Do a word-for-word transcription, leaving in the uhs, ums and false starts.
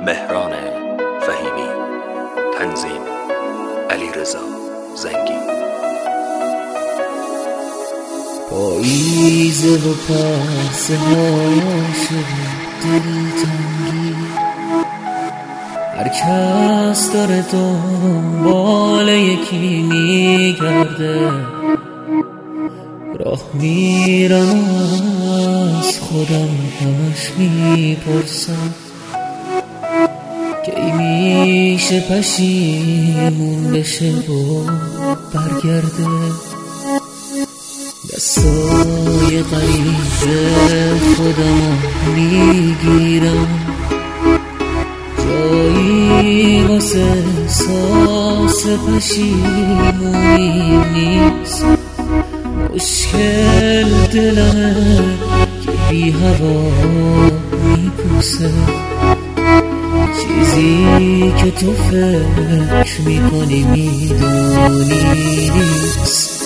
مهران فهیمی. تنظیم علیرضا زنگی. پاییزه و پرسه ها شده دلتنگی، هر کس داره دنبال یکی میگرده. راه میرم از خودم همش میپرسم کی میشه پشیمون بشه و برگرده. دستای غریب خودم میگیرم، جایی واسه احساس پشیمونی نیست. مشکل دلمه که بی هوا میپوسه، چیزی که تو فکر میکنی میدونی نیست.